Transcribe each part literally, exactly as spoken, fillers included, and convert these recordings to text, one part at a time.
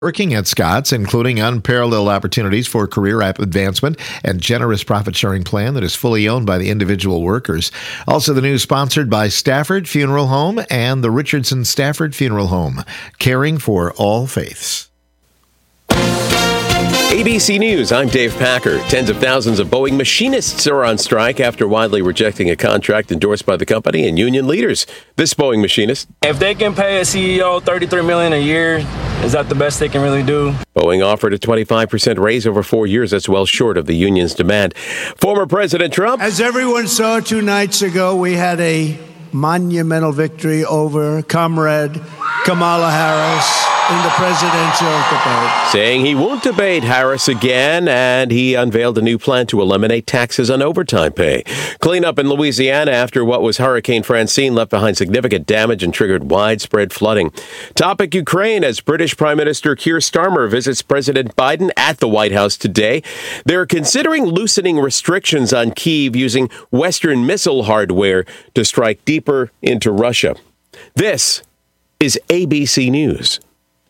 Working at Scott's, including unparalleled opportunities for career advancement and generous profit-sharing plan that is fully owned by the individual workers. Also, the news sponsored by Stafford Funeral Home and the Richardson Stafford Funeral Home, caring for all faiths. A B C News, I'm Dave Packer. Tens of thousands of Boeing machinists are on strike after widely rejecting a contract endorsed by the company and union leaders. This Boeing machinist. If they can pay a C E O thirty-three million dollars a year, is that the best they can really do? Boeing offered a twenty-five percent raise over four years. That's well short of the union's demand. Former President Trump. As everyone saw two nights ago, we had a monumental victory over Comrade Kamala Harris in the presidential debate. Saying he won't debate Harris again, and he unveiled a new plan to eliminate taxes on overtime pay. Cleanup in Louisiana after what was Hurricane Francine left behind significant damage and triggered widespread flooding. Topic Ukraine as British Prime Minister Keir Starmer visits President Biden at the White House today. They're considering loosening restrictions on Kyiv using Western missile hardware to strike deeper into Russia. This is A B C News.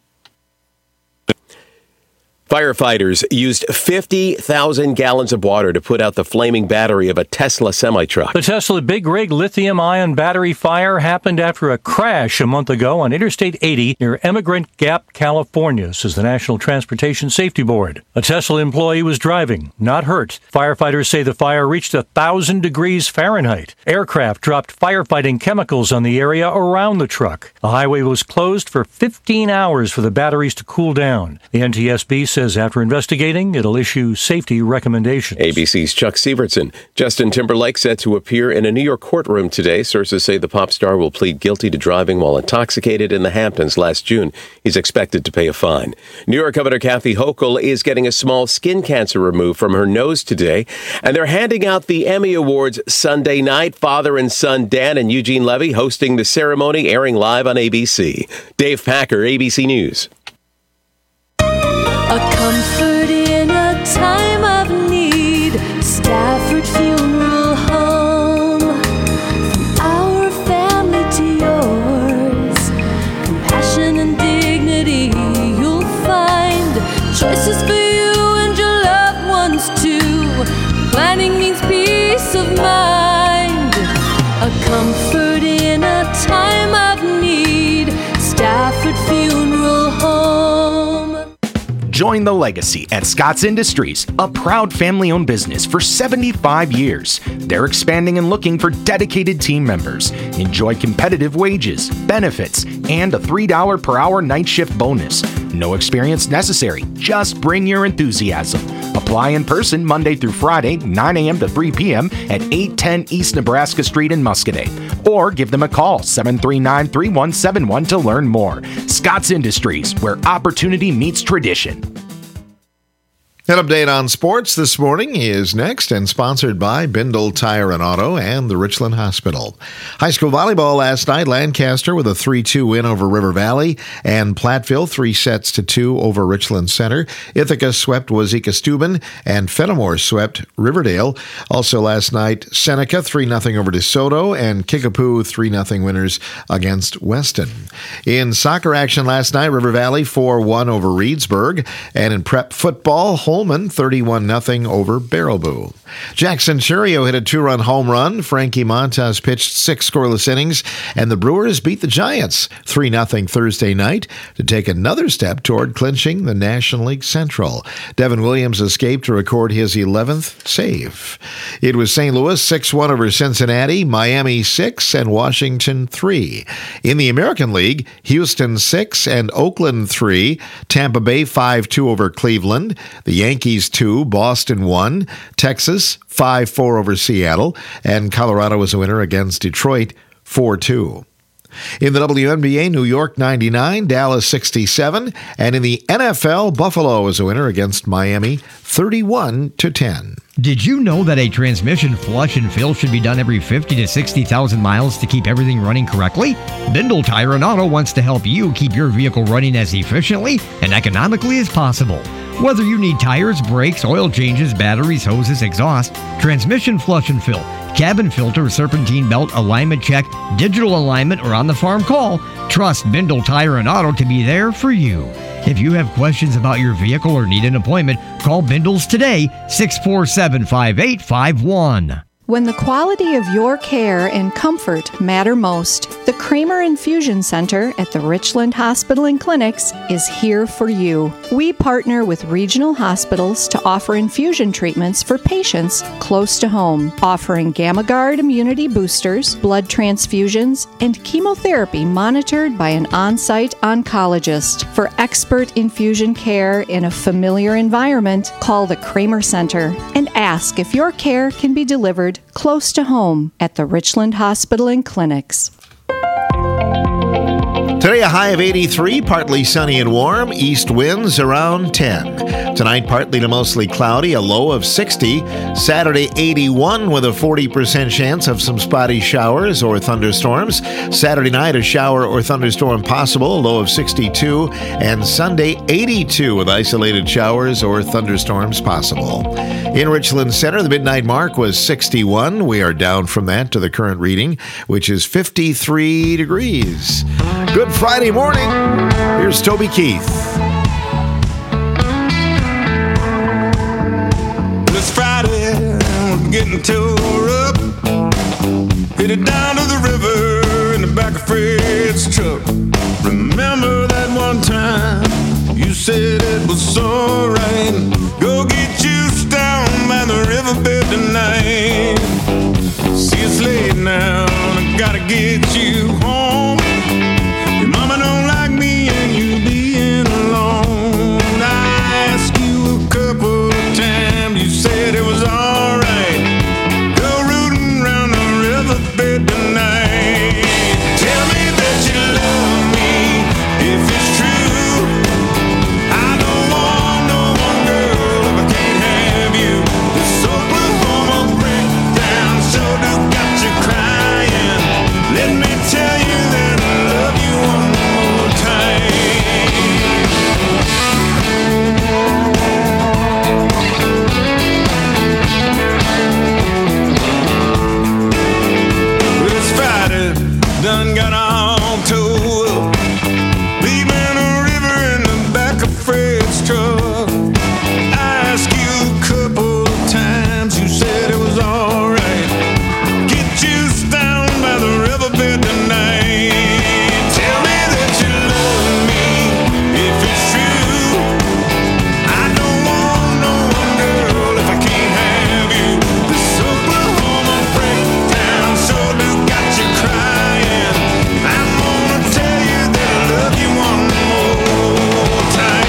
Firefighters used fifty thousand gallons of water to put out the flaming battery of a Tesla semi-truck. The Tesla Big Rig lithium-ion battery fire happened after a crash a month ago on Interstate eighty near Emigrant Gap, California, says the National Transportation Safety Board. A Tesla employee was driving, not hurt. Firefighters say the fire reached one thousand degrees Fahrenheit. Aircraft dropped firefighting chemicals on the area around the truck. The highway was closed for fifteen hours for the batteries to cool down. The N T S B says after investigating, it'll issue safety recommendations. A B C's Chuck Sievertson. Justin Timberlake set to appear in a New York courtroom today. Sources say the pop star will plead guilty to driving while intoxicated in the Hamptons last June. He's expected to pay a fine. New York Governor Kathy Hochul is getting a small skin cancer removed from her nose today, and they're handing out the Emmy Awards Sunday night. Father and son Dan and Eugene Levy hosting the ceremony, airing live on A B C. Dave Packer, A B C News. A comfort in a time of need. Stafford Funeral Home. From our family to yours. Compassion and dignity you'll find. Choices for you and your loved ones too. Planning means peace of mind. A comfort in a time of need. Stafford Funeral Home. Join the legacy at Scott's Industries, a proud family-owned business for seventy-five years. They're expanding and looking for dedicated team members. Enjoy competitive wages, benefits, and a three dollars per hour night shift bonus. No experience necessary. Just bring your enthusiasm. Apply in person Monday through Friday, nine a.m. to three p.m. at eight ten East Nebraska Street in Muscoda. Or give them a call, seven three nine, three one seven one to learn more. Scott's Industries, where opportunity meets tradition. An update on sports this morning is next and sponsored by Bindle Tire and Auto and the Richland Hospital. High school volleyball last night, Lancaster with a three two win over River Valley and Platteville three sets to two over Richland Center. Ithaca swept Wazeeka Steuben and Fenimore swept Riverdale. Also last night, Seneca three nothing over DeSoto and Kickapoo three nothing winners against Weston. In soccer action last night, River Valley four one over Reedsburg, and in prep football, Holman thirty-one nothing over Baraboo. Jackson Churio hit a two-run home run. Frankie Montas pitched six scoreless innings, and the Brewers beat the Giants three nothing Thursday night to take another step toward clinching the National League Central. Devin Williams escaped to record his eleventh save. It was Saint Louis six one over Cincinnati, Miami six, and Washington three. In the American League, Houston six and Oakland three, Tampa Bay five two over Cleveland, the Yankees two, Boston one, Texas five four over Seattle, and Colorado was a winner against Detroit four two. In the W N B A, New York ninety-nine, Dallas sixty-seven, and in the N F L, Buffalo was a winner against Miami thirty-one to ten. Did you know that a transmission flush and fill should be done every fifty to sixty thousand miles to keep everything running correctly? Bindle Tire and Auto wants to help you keep your vehicle running as efficiently and economically as possible. Whether you need tires, brakes, oil changes, batteries, hoses, exhaust, transmission flush and fill, cabin filter, serpentine belt, alignment check, digital alignment, or on the farm call, trust Bindle Tire and Auto to be there for you. If you have questions about your vehicle or need an appointment, call Bindles today, six four seven, five eight five one. When the quality of your care and comfort matter most, the Kramer Infusion Center at the Richland Hospital and Clinics is here for you. We partner with regional hospitals to offer infusion treatments for patients close to home, offering GammaGuard immunity boosters, blood transfusions, and chemotherapy monitored by an on-site oncologist. For expert infusion care in a familiar environment, call the Kramer Center and ask if your care can be delivered close to home at the Richland Hospital and Clinics. Today, a high of eighty-three, partly sunny and warm, east winds around ten. Tonight, partly to mostly cloudy, a low of sixty. Saturday, eighty-one with a forty percent chance of some spotty showers or thunderstorms. Saturday night, a shower or thunderstorm possible, a low of sixty-two. And Sunday, eighty-two with isolated showers or thunderstorms possible. In Richland Center, the midnight mark was sixty-one. We are down from that to the current reading, which is fifty-three degrees. Good Friday morning. Here's Toby Keith. It's Friday, we're getting tore up. Headed down to the river in the back of Fred's truck. Remember that one time you said it was alright. Go get you down by the riverbed tonight. See, it's late now, I gotta get you home. Your mama don't like me and you being alone. I asked you a couple of times, you said it was alright. Go rooting around the riverbed tonight. Tell me that you love me, if it's true. I don't want no one girl if I can't have you. This Oklahoma breakdown sure do got you crying. Let me tell you that I love you one more time. Well, it's Friday, done got all towed up, leaving a river in the back of Fred's truck. I asked you a couple of times, you said it was alright. Get you down by the riverbed tonight. Tell me that you love me, if it's true. I don't want no one girl if I can't have you. This Oklahoma breakdown sure do got you crying. I'm gonna tell you that I love you one more time.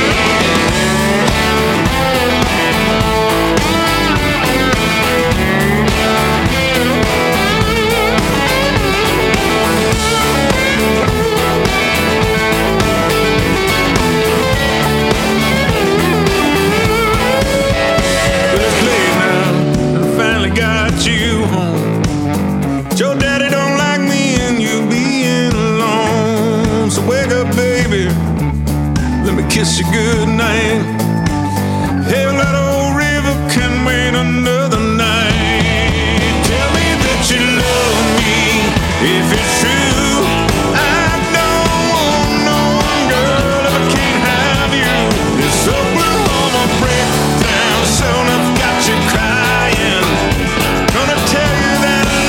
But it's late now, I finally got you home. Your daddy don't like me and you being alone. So wake up, baby, let me kiss you goodnight. Hey, that old river can wait another night. Tell me that you love me, if it's true. I don't want no one girl if I can't have you. This Oklahoma breakdown soon I've got you crying. Gonna tell you that I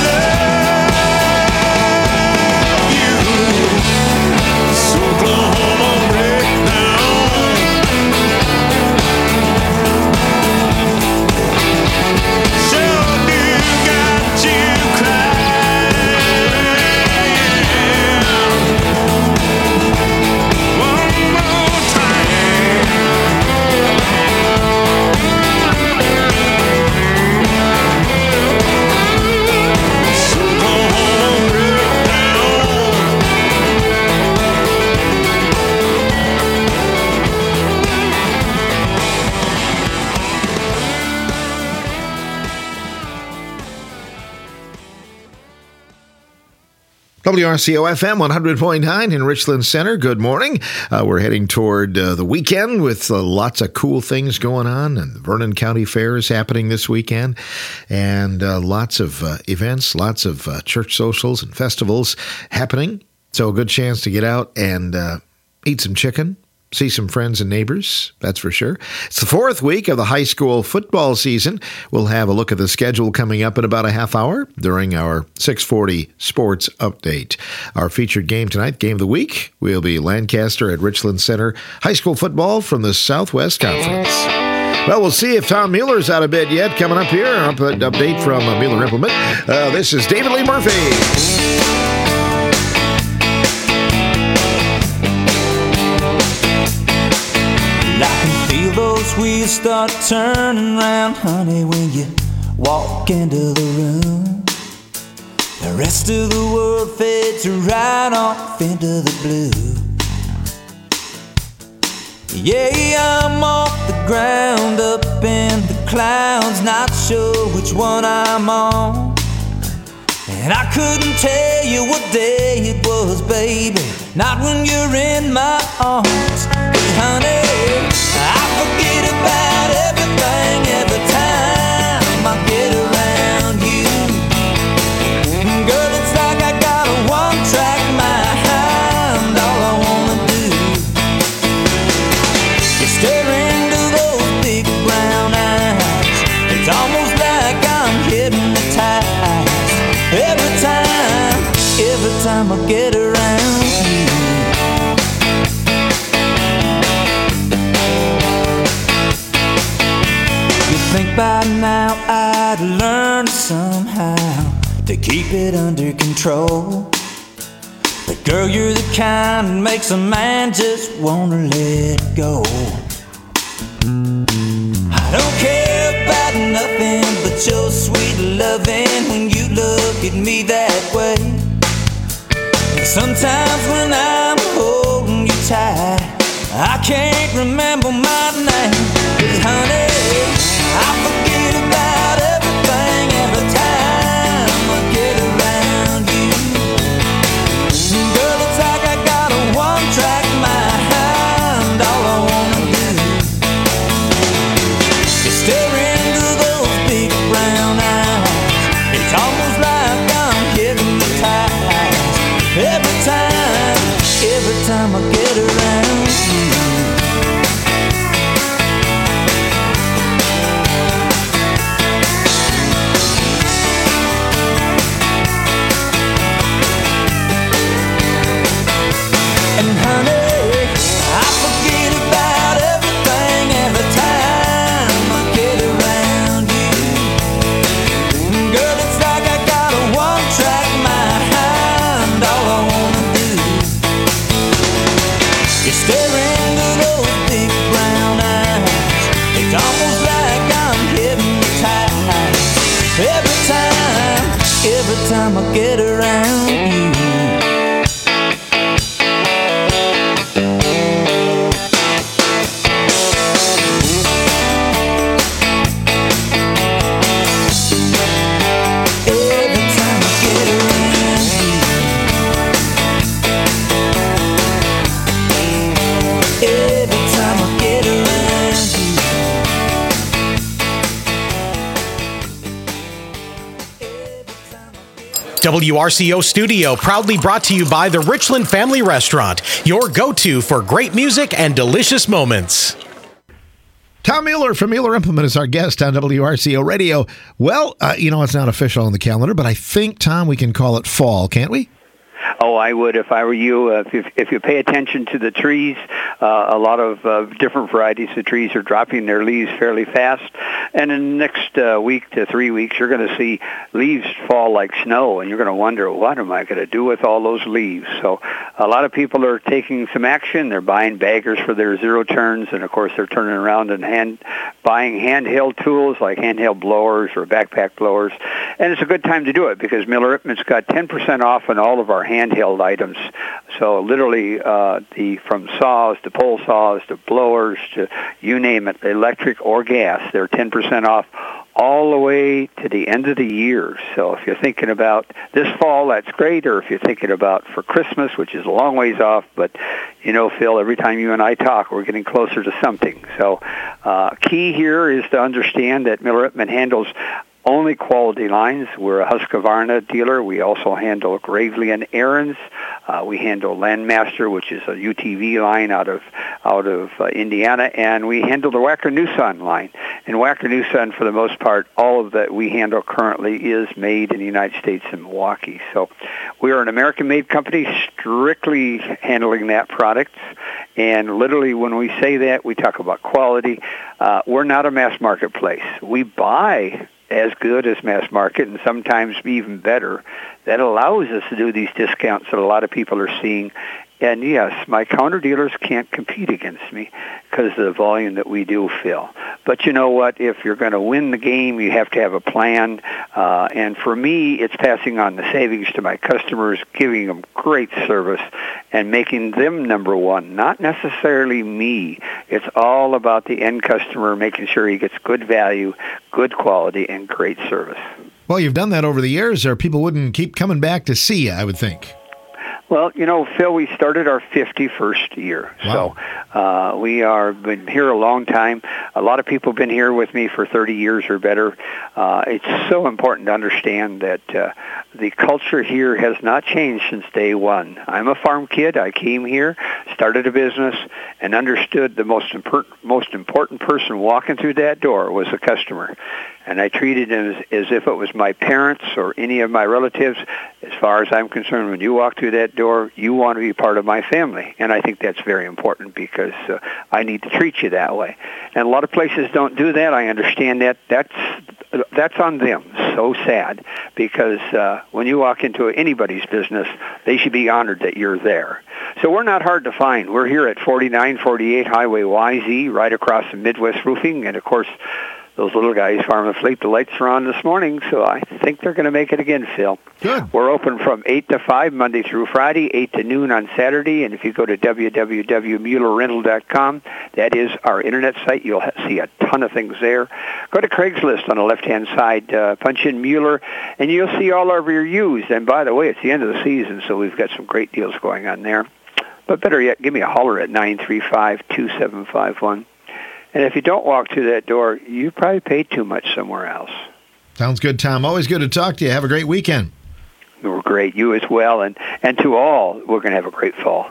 love you. This Oklahoma breakdown sure do got you crying. One more time. This Oklahoma breakdown. W R C O F M one hundred point nine in Richland Center. Good morning. Uh, we're heading toward uh, the weekend with uh, lots of cool things going on. And the Vernon County Fair is happening this weekend. And uh, lots of uh, events, lots of uh, church socials and festivals happening. So a good chance to get out and uh, eat some chicken, see some friends and neighbors, that's for sure. It's the fourth week of the high school football season. We'll have a look at the schedule coming up in about a half hour during our six forty Sports Update. Our featured game tonight, Game of the Week, will be Lancaster at Richland Center. High school football from the Southwest Conference. Well, we'll see if Tom Mueller's out of bed yet. Coming up here, an update from uh, Mueller Implement. Uh, this is David Lee Murphy. Those wheels start turning round, honey, when you walk into the room. The rest of the world fades right off into the blue. Yeah, I'm off the ground, up in the clouds, not sure which one I'm on. And I couldn't tell you what day it was, baby, not when you're in my arms. But honey, I forget about everything every time I get around you. Girl, it's like I got a one-track mind, all I wanna do is stare into those big brown eyes. It's almost like I'm hypnotized every time, every time I get around you. Think by now I'd learn somehow to keep it under control. But girl, you're the kind that makes a man just wanna let go. I don't care about nothing but your sweet loving when you look at me that way. And sometimes when I'm holding you tight, I can't remember my name. 'Cause honey, I forget about everything every time I get around you. Girl, it's like I got a one-track mind, all I wanna do is stare into those big brown eyes. It's almost like I'm hypnotized every time, every time I get around you. And honey, I forget about everything every time I get around you. Girl, it's like I got a one-track mind, all I wanna do is stare into those big brown eyes. It's almost like I'm hypnotized every time, every time I get around you. W R C O Studio, proudly brought to you by the Richland Family Restaurant, your go-to for great music and delicious moments. Tom Mueller from Mueller Implement is our guest on W R C O Radio. Well, uh, you know, it's not official on the calendar, but I think, Tom, we can call it fall, can't we? Oh, I would if I were you. Uh, if, if you pay attention to the trees, uh, a lot of uh, different varieties of trees are dropping their leaves fairly fast. And in the next uh, week to three weeks, you're going to see leaves fall like snow, and you're going to wonder, what am I going to do with all those leaves? So a lot of people are taking some action. They're buying baggers for their zero turns, and, of course, they're turning around and hand, buying handheld tools like handheld blowers or backpack blowers. And it's a good time to do it because Miller Ipman's got ten percent off on all of our handheld items. So literally uh, the from saws to pole saws to blowers to you name it, electric or gas, they're ten percent off all the way to the end of the year. So if you're thinking about this fall, that's great. Or if you're thinking about for Christmas, which is a long ways off, but you know, Phil, every time you and I talk, we're getting closer to something. So uh, key here is to understand that Miller Ipman handles only quality lines. We're a Husqvarna dealer. We also handle Gravely and Aaron's. Uh, we handle Landmaster, which is a U T V line out of out of uh, Indiana, and we handle the Wacker-Neuson line. And Wacker-Neuson, for the most part, all of that we handle currently is made in the United States in Milwaukee. So we are an American-made company, strictly handling that product. And literally, when we say that, we talk about quality. Uh, we're not a mass marketplace. We buy as good as mass market, and sometimes even better. That allows us to do these discounts that a lot of people are seeing. And yes, my counter dealers can't compete against me because of the volume that we do fill. But you know what? If you're going to win the game, you have to have a plan. Uh, and for me, it's passing on the savings to my customers, giving them great service, and making them number one, not necessarily me. It's all about the end customer, making sure he gets good value, good quality, and great service. Well, you've done that over the years, or people wouldn't keep coming back to see you, I would think. Well, you know, Phil, we started our fifty-first year. Wow. So uh, we are been here a long time. A lot of people have been here with me for thirty years or better. Uh, it's so important to understand that uh, the culture here has not changed since day one. I'm a farm kid. I came here, started a business, and understood the most important, most important person walking through that door was the customer. And I treated them as, as if it was my parents or any of my relatives. As far as I'm concerned, when you walk through that door, you want to be part of my family. And I think that's very important because uh, I need to treat you that way. And a lot of places don't do that. I understand that. That's that's on them. So sad, because uh, when you walk into anybody's business, they should be honored that you're there. So we're not hard to find. We're here at forty-nine forty-eight Highway Y Z, right across from Midwest Roofing, and of course, those little guys, Farm and Fleet, the lights are on this morning, so I think they're going to make it again, Phil. Good. We're open from eight to five, Monday through Friday, eight to noon on Saturday, and if you go to w w w dot mueller rental dot com, that is our internet site. You'll see a ton of things there. Go to Craigslist on the left-hand side, uh, punch in Mueller, and you'll see all of your used. And by the way, it's the end of the season, so we've got some great deals going on there. But better yet, give me a holler at nine three five, two seven five one. And if you don't walk through that door, you probably paid too much somewhere else. Sounds good, Tom. Always good to talk to you. Have a great weekend. We're great. You as well. And, and to all, we're going to have a great fall.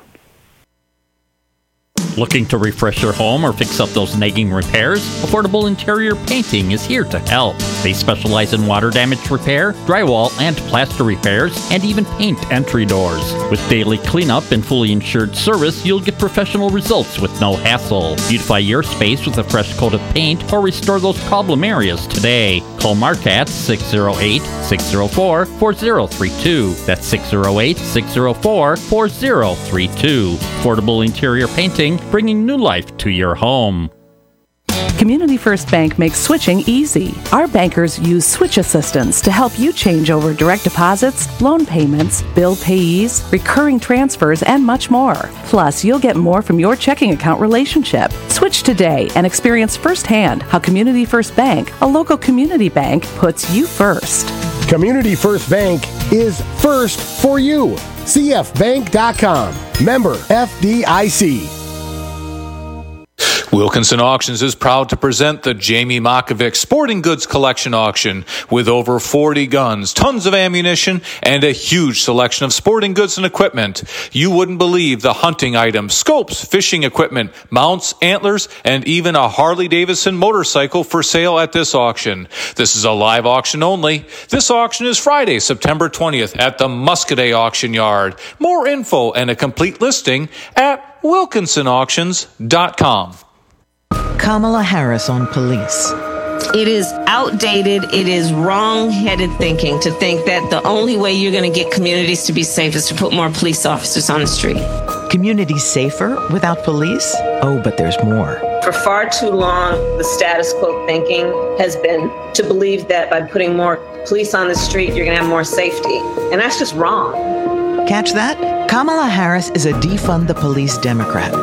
Looking to refresh your home or fix up those nagging repairs? Affordable Interior Painting is here to help. They specialize in water damage repair, drywall and plaster repairs, and even paint entry doors. With daily cleanup and fully insured service, you'll get professional results with no hassle. Beautify your space with a fresh coat of paint or restore those problem areas today. Call Mark at six oh eight, six oh four, four oh three two. That's six oh eight, six oh four, four oh three two. Affordable Interior Painting, bringing new life to your home. Community First Bank makes switching easy. Our bankers use switch assistance to help you change over direct deposits, loan payments, bill payees, recurring transfers, and much more. Plus, you'll get more from your checking account relationship. Switch today and experience firsthand how Community First Bank, a local community bank, puts you first. Community First Bank is first for you. c f bank dot com. Member F D I C. Wilkinson Auctions is proud to present the Jamie Makovic Sporting Goods Collection Auction with over forty guns, tons of ammunition, and a huge selection of sporting goods and equipment. You wouldn't believe the hunting items, scopes, fishing equipment, mounts, antlers, and even a Harley-Davidson motorcycle for sale at this auction. This is a live auction only. This auction is Friday, September twentieth at the Muscadet Auction Yard. More info and a complete listing at wilkinson auctions dot com. Kamala Harris on police. It is outdated, it is wrong-headed thinking to think that the only way you're going to get communities to be safe is to put more police officers on the street. Communities safer without police? Oh, but there's more. For far too long, the status quo thinking has been to believe that by putting more police on the street, you're going to have more safety. And that's just wrong. Catch that? Kamala Harris is a defund the police Democrat.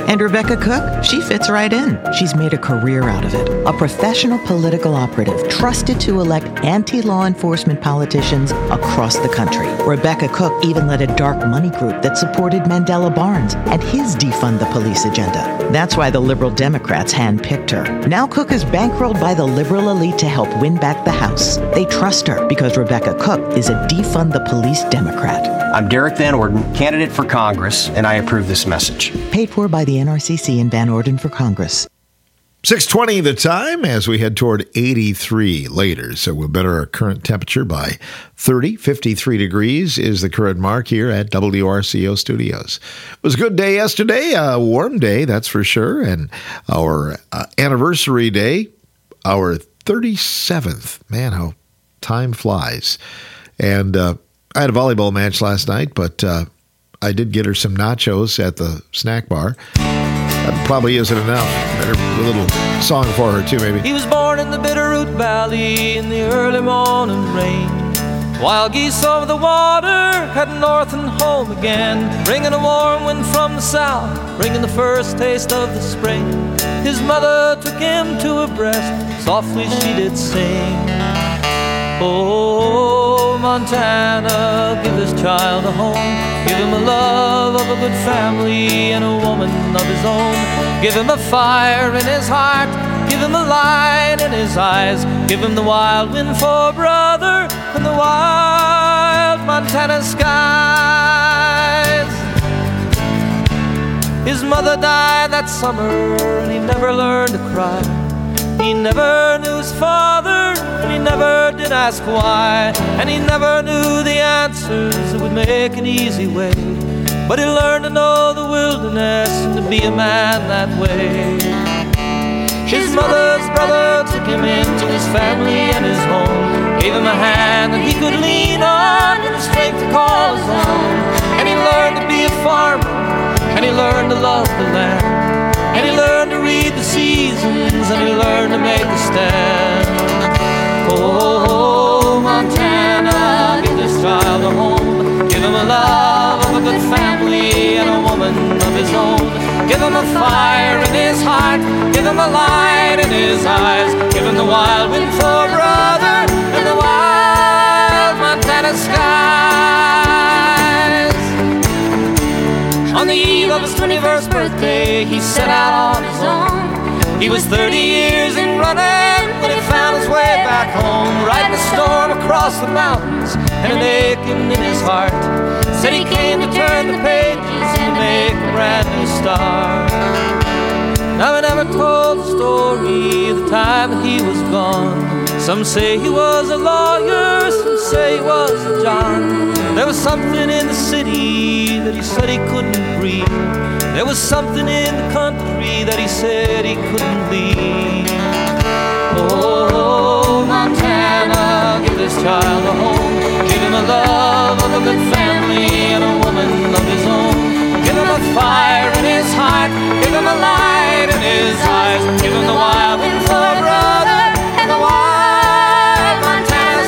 And Rebecca Cook, she fits right in. She's made a career out of it. A professional political operative trusted to elect anti-law enforcement politicians across the country. Rebecca Cook even led a dark money group that supported Mandela Barnes and his defund the police agenda. That's why the liberal Democrats handpicked her. Now Cook is bankrolled by the liberal elite to help win back the House. They trust her because Rebecca Cook is a defund the police Democrat. I'm Derek Van Orden, candidate for Congress, and I approve this message. Paid for by the N R C C and Van Orden for Congress. six twenty the time as we head toward eighty-three later. So we'll better our current temperature by thirty. fifty-three degrees is the current mark here at W R C O Studios. It was a good day yesterday, a warm day, that's for sure. And our uh, anniversary day, our thirty-seventh. Man, how time flies. And uh, I had a volleyball match last night, but uh, I did get her some nachos at the snack bar. That probably isn't enough. Better a little song for her, too, maybe. He was born in the Bitterroot Valley in the early morning rain. Wild geese over the water, heading north and home again, bringing a warm wind from the south, bringing the first taste of the spring. His mother took him to her breast, softly she did sing. Oh, Montana, give this child a home. Give him a love of a good family and a woman of his own. Give him a fire in his heart, give him a light in his eyes. Give him the wild wind for brother and the wild Montana skies. His mother died that summer and he never learned to cry. He never knew his father, and he never did ask why. And he never knew the answers that would make an easy way. But he learned to know the wilderness and to be a man that way. His mother's brother took him into his family and his home, gave him a hand that he could lean on and the strength to call his own. And he learned to be a farmer, and he learned to love the land. And he learned to read the seasons, and he learned to make a stand. Oh, Montana, give this child a home. Give him a love of a good family and a woman of his own. Give him a fire in his heart, give him a light in his eyes. Give him the wild wind for brother and the wild Montana skies. On the eve of his twenty-first birthday, he set out on his own. He was thirty years in running when he found his way back home, riding a storm across the mountains and an aching in his heart. Said he came to turn the pages and make a brand new start. Now he never told the story the time that he was gone. Some say he was a lawyer, some say he was a John. There was something in the city that he said he couldn't breathe. There was something in the country that he said he couldn't leave. Oh, Montana, give this child a home. Give him a love of a good family and a woman of his own. Give him a fire in his heart, give him a light in his eyes. Give him the wild wind for a brother and the wild Montana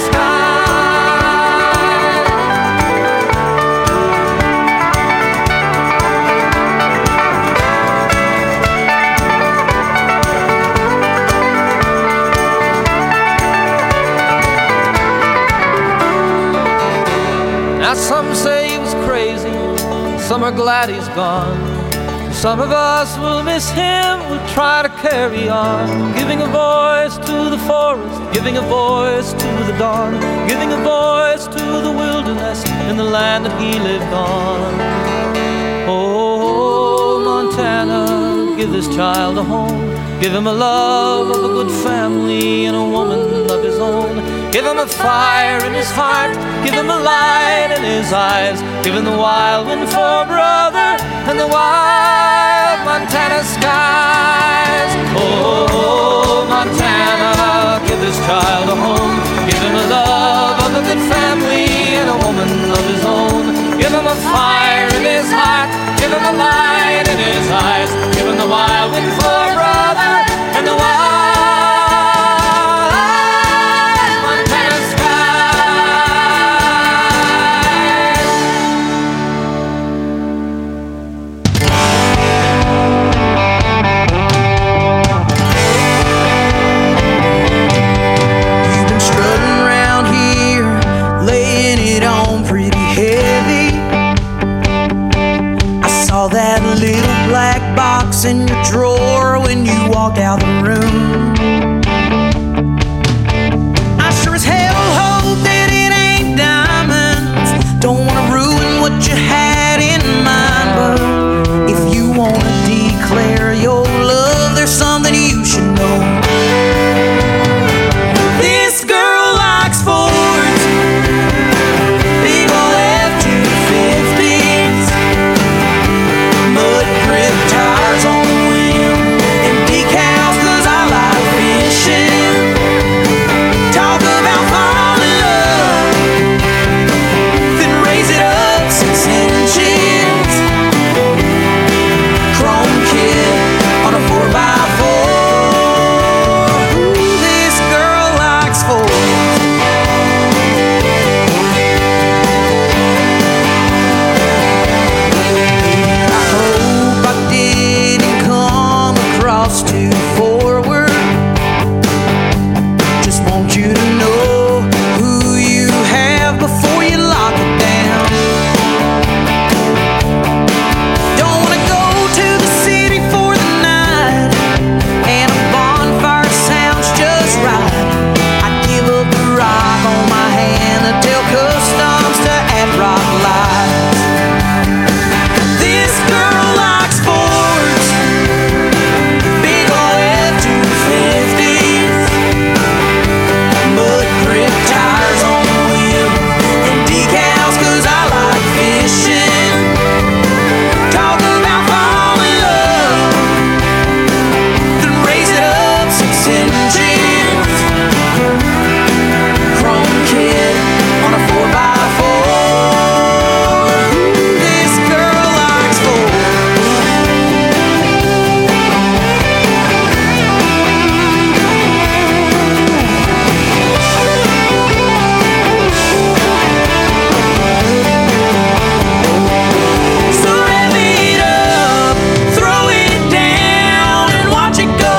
Now some say he was crazy, some are glad he's gone. Some of us will miss him, we'll try to carry on, giving a voice to the forest, giving a voice to the dawn, giving a voice to the wilderness in the land that he lived on. Oh, Montana, give this child a home. Give him a love of a good family and a woman of his own. Give him a fire in his heart, give him a light in his eyes. Give him the wild wind for brother and the wild Montana skies. Oh, Montana, give this child a home. Give him a love of a good family and a woman of his own. Give him a fire in his heart, give him a light in his eyes. Give him the wild wind for brother and the wild Montana skies. out the room. I sure as hell hope that it ain't diamonds. Don't wanna ruin what you had in mind, but if you wanna declare your love, there's something you should know. This girl likes Fords, big ol' F two fifties, mud grip tires on the wheel, and decals 'cause I like fishing. Talk about fall in love, then raise it up six inches. Chrome kit on a four by four. Ooh, this girl likes Fords. I hope I didn't come across too forward. Just want you to know who you have before you lock it down. Don't wanna go to the city for the night, and a bonfire sounds just right. I'd give up the rock on my hand to tell customs to add rock lights. This girl likes Fords, big ol' F two fifties, mud grip tires on the wheel, and decals 'cause I like fishing. Talk about fall in love, then raise it up six inches. Chrome kit on a four by four. This girl likes Fords. So rev it up, throw it down, and watch it go.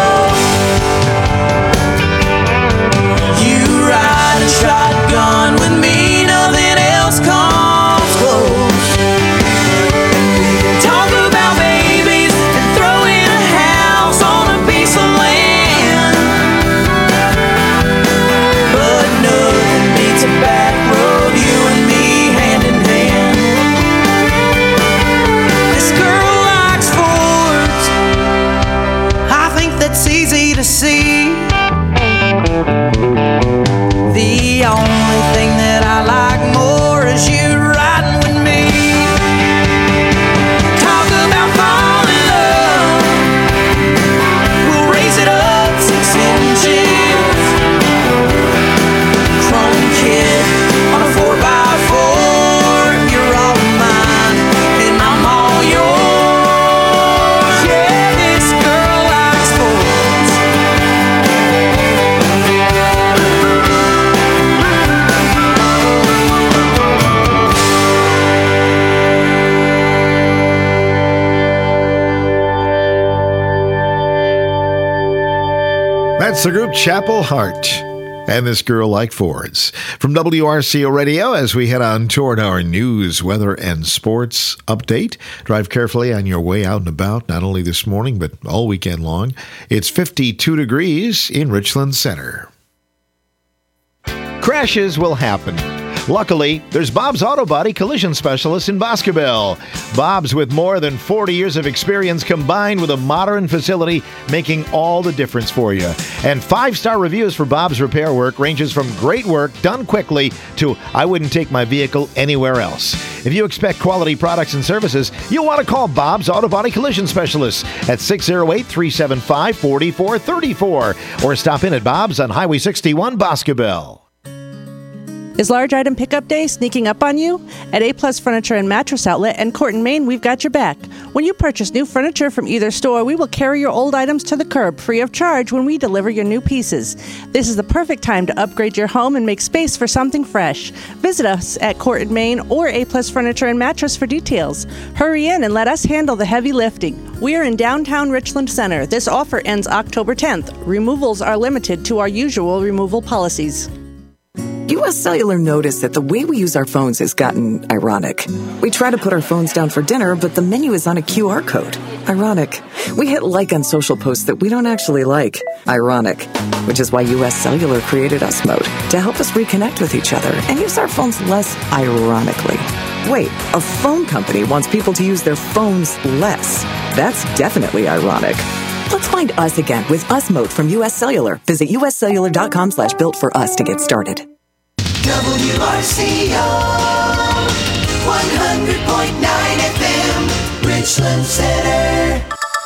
You ride a shotgun with me, nothing else comes close. Talk about babies and throwing a house on a piece of land, but nothing beats a back road, you and me hand in hand. This girl likes Fords, I think that's easy to see. The only thing that I like more is you riding with me. Talk about fall in love, we'll raise it up six inches. Chrome kit on a four by four. You're all mine, and I'm all yours. Yeah, this girl likes Fords. That's the group Chapel Hart and This Girl Like Fords. From W R C O Radio, as we head on toward our news, weather, and sports update. Drive carefully on your way out and about, not only this morning, but all weekend long. It's fifty-two degrees in Richland Center. Crashes will happen. Luckily, there's Bob's Auto Body Collision Specialist in Boscobel. Bob's, with more than forty years of experience combined with a modern facility, making all the difference for you. And five-star reviews for Bob's repair work ranges from great work done quickly to I wouldn't take my vehicle anywhere else. If you expect quality products and services, you'll want to call Bob's Auto Body Collision Specialist at six oh eight, three seven five, four four three four or stop in at Bob's on Highway sixty-one, Boscobel. Is large item pickup day sneaking up on you? At A-Plus Furniture and Mattress Outlet and Corton, Maine, we've got your back. When you purchase new furniture from either store, we will carry your old items to the curb free of charge when we deliver your new pieces. This is the perfect time to upgrade your home and make space for something fresh. Visit us at Corton, Maine or A-Plus Furniture and Mattress for details. Hurry in and let us handle the heavy lifting. We are in downtown Richland Center. This offer ends October tenth. Removals are limited to our usual removal policies. U S Cellular noticed that the way we use our phones has gotten ironic. We try to put our phones down for dinner, but the menu is on a Q R code. Ironic. We hit like on social posts that we don't actually like. Ironic. Which is why U S Cellular created Us Mode to help us reconnect with each other and use our phones less ironically. Wait, a phone company wants people to use their phones less. That's definitely ironic. Let's find us again with Us Mode from U S Cellular. Visit uscellular.com slash built for us to get started. W R C O one hundred point nine F M, Richland Center.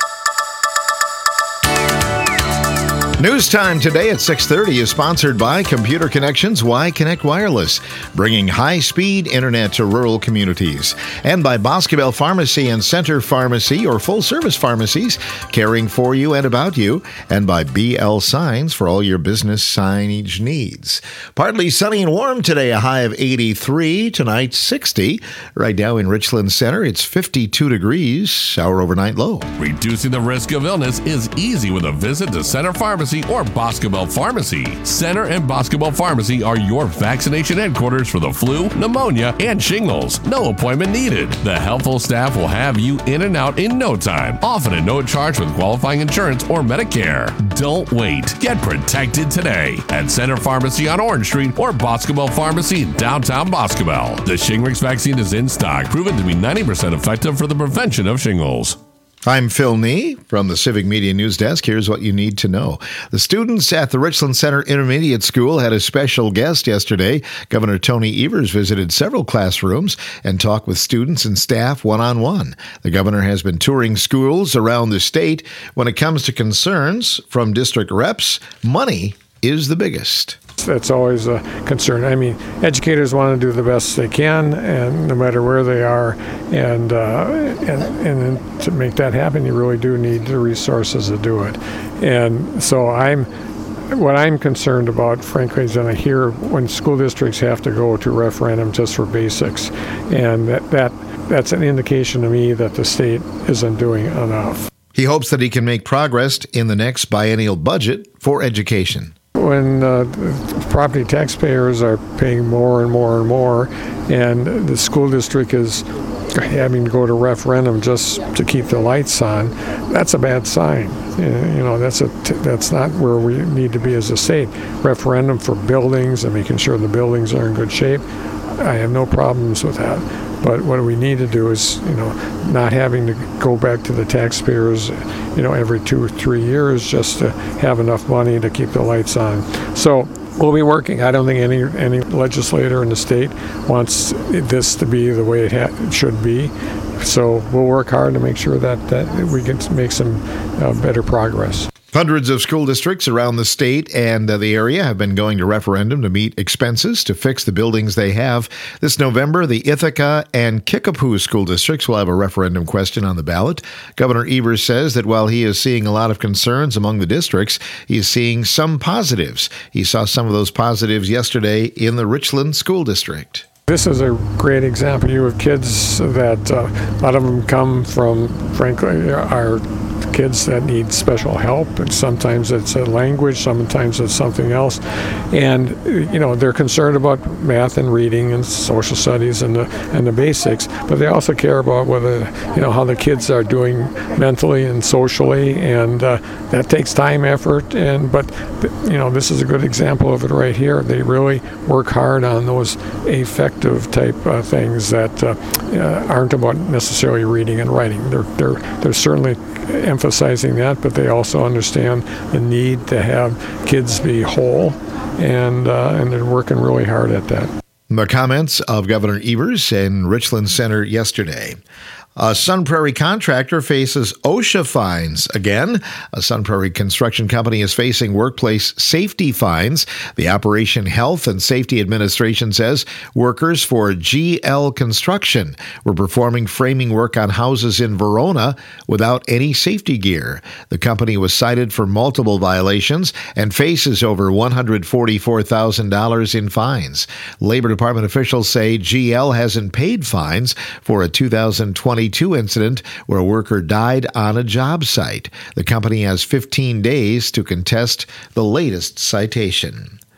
News time today at six thirty is sponsored by Computer Connections Y Connect Wireless, bringing high-speed internet to rural communities. And by Boscobel Pharmacy and Center Pharmacy, or full-service pharmacies, caring for you and about you. And by B L Signs for all your business signage needs. Partly sunny and warm today, a high of eighty-three. Tonight, sixty. Right now in Richland Center, it's fifty-two degrees. Our overnight low. Reducing the risk of illness is easy with a visit to Center Pharmacy or Boscobel Pharmacy. Center and Boscobel Pharmacy are your vaccination headquarters for the flu, pneumonia, and shingles. No appointment needed. The helpful staff will have you in and out in no time, often at no charge with qualifying insurance or Medicare. Don't wait. Get protected today at Center Pharmacy on Orange Street or Boscobel Pharmacy in downtown Boscobel. The Shingrix vaccine is in stock, proven to be ninety percent effective for the prevention of shingles. I'm Phil Nee from the Civic Media News Desk. Here's what you need to know. The students at the Richland Center Intermediate School had a special guest yesterday. Governor Tony Evers visited several classrooms and talked with students and staff one-on-one. The governor has been touring schools around the state. When it comes to concerns from district reps, money is the biggest. That's always a concern. I mean, educators want to do the best they can, and no matter where they are, and uh, and and to make that happen, you really do need the resources to do it. And so I'm, what I'm concerned about, frankly, is that I hear when school districts have to go to referendum just for basics, and that, that that's an indication to me that the state isn't doing enough. He hopes that he can make progress in the next biennial budget for education. When uh, property taxpayers are paying more and more and more, and the school district is having to go to referendum just to keep the lights on, that's a bad sign. You know, that's a that's not where we need to be as a state. Referendum for buildings and making sure the buildings are in good shape, I have no problems with that. But what we need to do is, you know, not having to go back to the taxpayers, you know, every two or three years just to have enough money to keep the lights on. So we'll be working. I don't think any any legislator in the state wants this to be the way it, ha- it should be. So we'll work hard to make sure that, that we can make some uh, better progress. Hundreds of school districts around the state and uh, the area have been going to referendum to meet expenses to fix the buildings they have. This November, the Ithaca and Kickapoo school districts will have a referendum question on the ballot. Governor Evers says that while he is seeing a lot of concerns among the districts, he is seeing some positives. He saw some of those positives yesterday in the Richland School District. This is a great example. You have kids that uh, a lot of them come from, frankly, our kids that need special help, and sometimes it's a language, sometimes it's something else, and you know they're concerned about math and reading and social studies and the and the basics, but they also care about whether you know how the kids are doing mentally and socially, and uh, that takes time, effort, and but you know this is a good example of it right here. They really work hard on those affective type uh, things that uh, uh, aren't about necessarily reading and writing. They're they're they're certainly emphasizing that, but they also understand the need to have kids be whole, and uh, and they're working really hard at that. The comments of Governor Evers in Richland Center yesterday. A Sun Prairie contractor faces OSHA fines again. A Sun Prairie construction company is facing workplace safety fines. The Operation Health and Safety Administration says workers for G L Construction were performing framing work on houses in Verona without any safety gear. The company was cited for multiple violations and faces over one hundred forty-four thousand dollars in fines. Labor Department officials say G L hasn't paid fines for a two thousand twenty-two incident where a worker died on a job site. The company has fifteen days to contest the latest citation.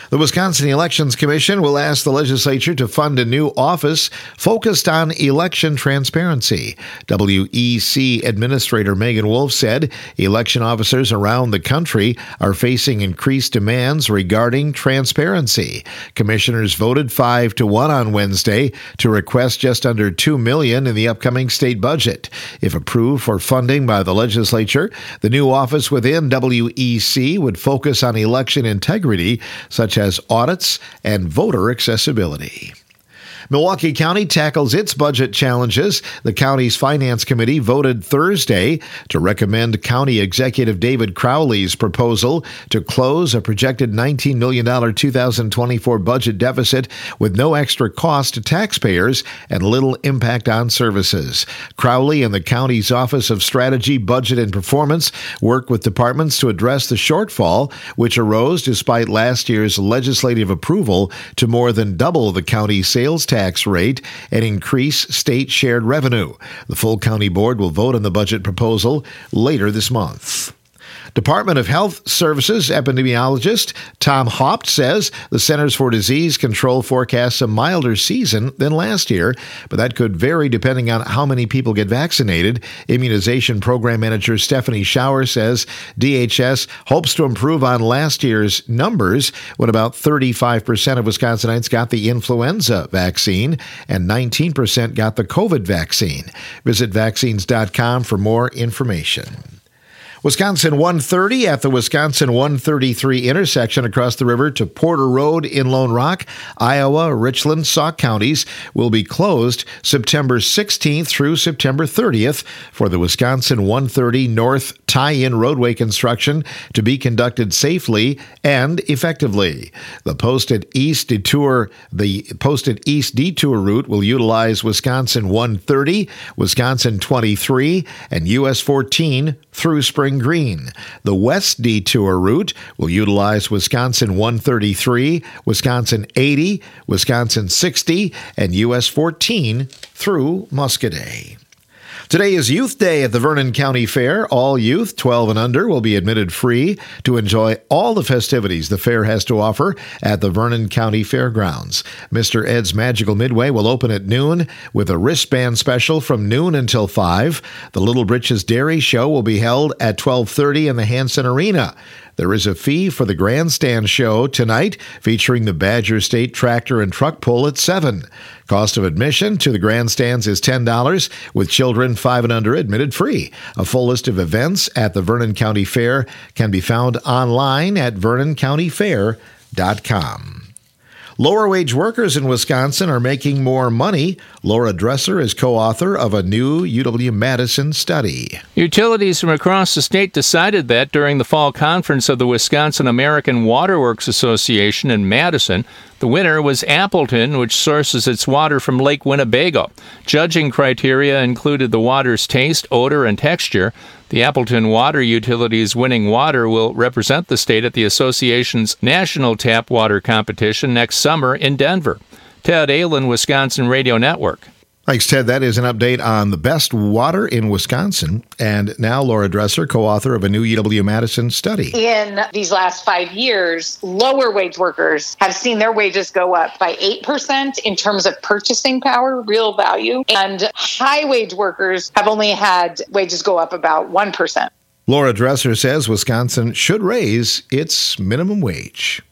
The Wisconsin Elections Commission will ask the legislature to fund a new office focused on election transparency. W E C Administrator Megan Wolf said election officers around the country are facing increased demands regarding transparency. Commissioners voted five to one on Wednesday to request just under two million dollars in the upcoming state budget. If approved for funding by the legislature, the new office within W E C would focus on election integrity, such as audits and voter accessibility. Milwaukee County tackles its budget challenges. The county's Finance Committee voted Thursday to recommend County Executive David Crowley's proposal to close a projected nineteen million dollars two thousand twenty-four budget deficit with no extra cost to taxpayers and little impact on services. Crowley and the county's Office of Strategy, Budget, and Performance work with departments to address the shortfall, which arose despite last year's legislative approval to more than double the county's sales tax tax rate and increase state shared revenue. The full county board will vote on the budget proposal later this month. Department of Health Services epidemiologist Tom Haupt says the Centers for Disease Control forecasts a milder season than last year, but that could vary depending on how many people get vaccinated. Immunization Program Manager Stephanie Schauer says D H S hopes to improve on last year's numbers when about thirty-five percent of Wisconsinites got the influenza vaccine and nineteen percent got the COVID vaccine. Visit vaccines dot com for more information. Wisconsin one thirty at the Wisconsin one thirty-three intersection across the river to Porter Road in Lone Rock, Iowa, Richland, Sauk counties will be closed September sixteenth through September thirtieth for the Wisconsin one thirty North tie-in roadway construction to be conducted safely and effectively. The posted East Detour, the posted East Detour route will utilize Wisconsin one thirty, Wisconsin twenty-three, and U S fourteen through Spring Green. The West Detour route will utilize Wisconsin one thirty-three, Wisconsin eighty, Wisconsin sixty, and U S fourteen through Muscoda. Today is Youth Day at the Vernon County Fair. All youth twelve and under will be admitted free to enjoy all the festivities the fair has to offer at the Vernon County Fairgrounds. Mister Ed's Magical Midway will open at noon with a wristband special from noon until five. The Little Britches Dairy Show will be held at twelve thirty in the Hanson Arena. There is a fee for the grandstand show tonight, featuring the Badger State Tractor and Truck Pull at seven. Cost of admission to the grandstands is ten dollars, with children five and under admitted free. A full list of events at the Vernon County Fair can be found online at vernon county fair dot com. Lower-wage workers in Wisconsin are making more money. Laura Dresser is co-author of a new U W-Madison study. Utilities from across the state decided that during the fall conference of the Wisconsin American Water Works Association in Madison. The winner was Appleton, which sources its water from Lake Winnebago. Judging criteria included the water's taste, odor, and texture. The Appleton Water Utility's winning water will represent the state at the association's National Tap Water Competition next summer in Denver. Ted Allen, Wisconsin Radio Network. Thanks, Ted. That is an update on the best water in Wisconsin. And now Laura Dresser, co-author of a new U W-Madison study. In these last five years, lower wage workers have seen their wages go up by eight percent in terms of purchasing power, real value, and high wage workers have only had wages go up about one percent. Laura Dresser says Wisconsin should raise its minimum wage.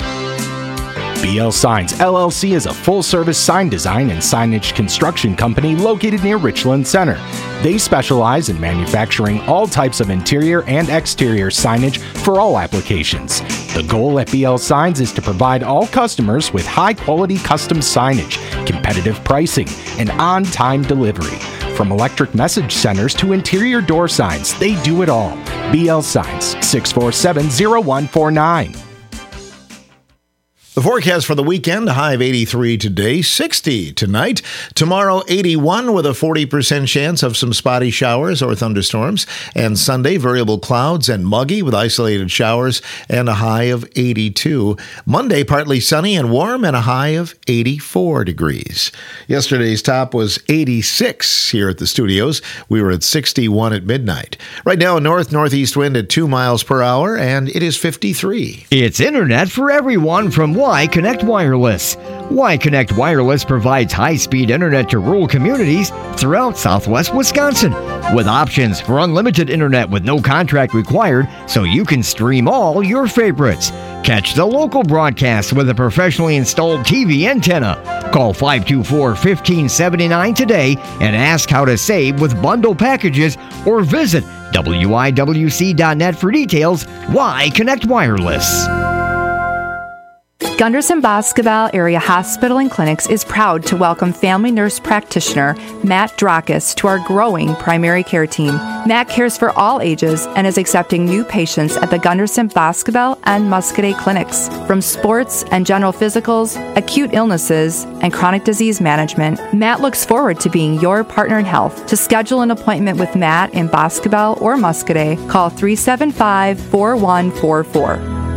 B L Signs, L L C is a full-service sign design and signage construction company located near Richland Center. They specialize in manufacturing all types of interior and exterior signage for all applications. The goal at B L Signs is to provide all customers with high-quality custom signage, competitive pricing, and on-time delivery. From electric message centers to interior door signs, they do it all. B L Signs, six four seven, zero one four nine. The forecast for the weekend, a high of eighty-three today, sixty tonight. Tomorrow, eighty-one with a forty percent chance of some spotty showers or thunderstorms. And Sunday, variable clouds and muggy with isolated showers and a high of eighty-two. Monday, partly sunny and warm and a high of eighty-four degrees. Yesterday's top was eighty-six here at the studios. We were at sixty-one at midnight. Right now, a north-northeast wind at two miles per hour, and it is fifty-three. It's internet for everyone from Y Connect Wireless. Y Connect Wireless provides high-speed internet to rural communities throughout southwest Wisconsin, with options for unlimited internet with no contract required, so you can stream all your favorites. Catch the local broadcast with a professionally installed T V antenna. Call five two four, one five seven nine today and ask how to save with bundle packages, or visit W I W C dot net for details. Y Connect Wireless. Gunderson Boscobel Area Hospital and Clinics is proud to welcome family nurse practitioner Matt Drakis to our growing primary care team. Matt cares for all ages and is accepting new patients at the Gunderson Boscobel and Muscadet clinics. From sports and general physicals, acute illnesses, and chronic disease management, Matt looks forward to being your partner in health. To schedule an appointment with Matt in Boscobel or Muscadet, call three seven five, four one four four.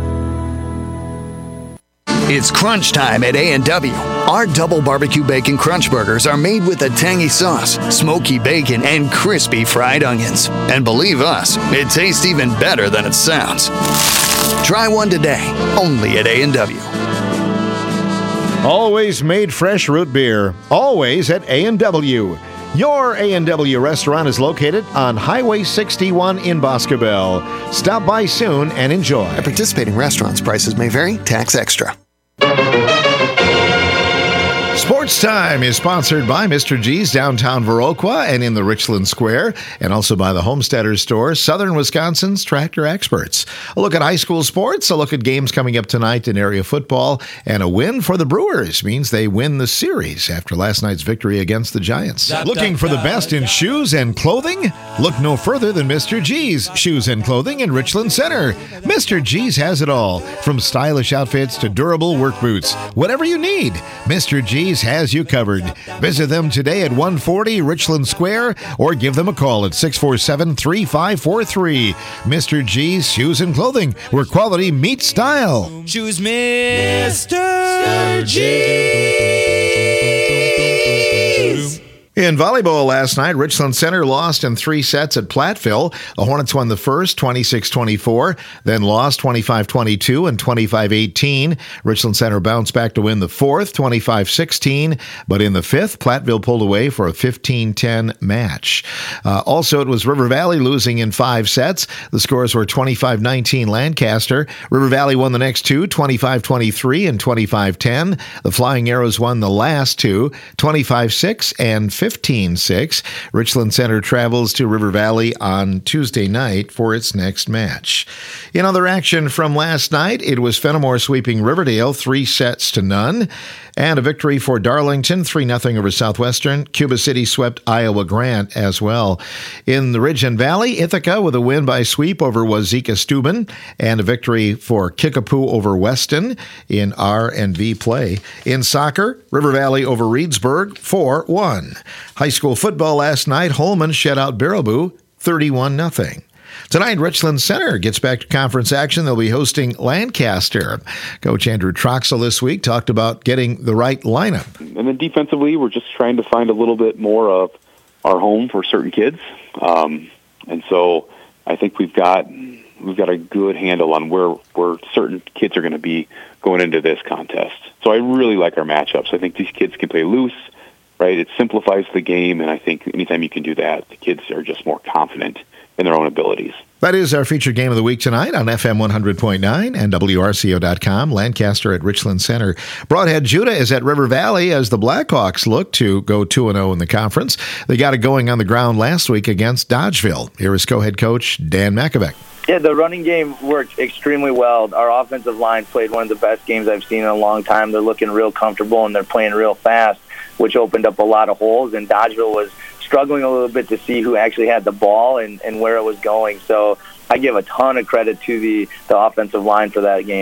It's crunch time at A and W. Our double barbecue bacon crunch burgers are made with a tangy sauce, smoky bacon, and crispy fried onions. And believe us, it tastes even better than it sounds. Try one today, only at A and W. Always made fresh root beer, always at A and W. Your A and W restaurant is located on Highway sixty-one in Boscobel. Stop by soon and enjoy. At participating restaurants, prices may vary, tax extra. Sports Time is sponsored by Mister G's downtown Viroqua and in the Richland Square, and also by the Homesteaders Store, Southern Wisconsin's tractor experts. A look at high school sports, a look at games coming up tonight in area football, and a win for the Brewers means they win the series after last night's victory against the Giants. Looking for the best in shoes and clothing? Look no further than Mister G's Shoes and Clothing in Richland Center. Mister G's has it all, from stylish outfits to durable work boots. Whatever you need, Mister G's has you covered. Visit them today at one forty Richland Square or give them a call at six four seven, three five four three. Mister G's Shoes and Clothing, where quality meets style. Choose Mister G's. In volleyball last night, Richland Center lost in three sets at Platteville. The Hornets won the first, twenty-six twenty-four, then lost twenty-five twenty-two and twenty-five eighteen. Richland Center bounced back to win the fourth, twenty-five sixteen, but in the fifth, Platteville pulled away for a fifteen ten match. Uh, also, it was River Valley losing in five sets. The scores were twenty-five nineteen Lancaster. River Valley won the next two, twenty-five twenty-three and twenty-five ten. The Flying Arrows won the last two, twenty-five six and fifteen six. Richland Center travels to River Valley on Tuesday night for its next match. In other action from last night, it was Fenimore sweeping Riverdale three sets to none, and a victory for Darlington, three nothing over Southwestern. Cuba City swept Iowa Grant as well. In the Ridge and Valley, Ithaca with a win by sweep over Wazeeka Steuben, and a victory for Kickapoo over Weston in R and V play. In soccer, River Valley over Reedsburg, four one. High school football last night, Holman shut out Baraboo, thirty-one nothing. Tonight, Richland Center gets back to conference action. They'll be hosting Lancaster. Coach Andrew Troxel this week talked about getting the right lineup. And then defensively, we're just trying to find a little bit more of our home for certain kids. Um, and so I think we've got we've got a good handle on where, where certain kids are going to be going into this contest. So I really like our matchups. I think these kids can play loose. Right, it simplifies the game, and I think anytime you can do that, the kids are just more confident in their own abilities. That is our featured game of the week tonight on F M one hundred point nine and W R C O dot com. Lancaster at Richland Center. Broadhead Judah is at River Valley as the Blackhawks look to go two and oh in the conference. They got it going on the ground last week against Dodgeville. Here is co-head coach Dan Makovic. Yeah, the running game worked extremely well. Our offensive line played one of the best games I've seen in a long time. They're looking real comfortable, and they're playing real fast, which opened up a lot of holes, and Dodgeville was struggling a little bit to see who actually had the ball and, and where it was going. So I give a ton of credit to the, the offensive line for that game.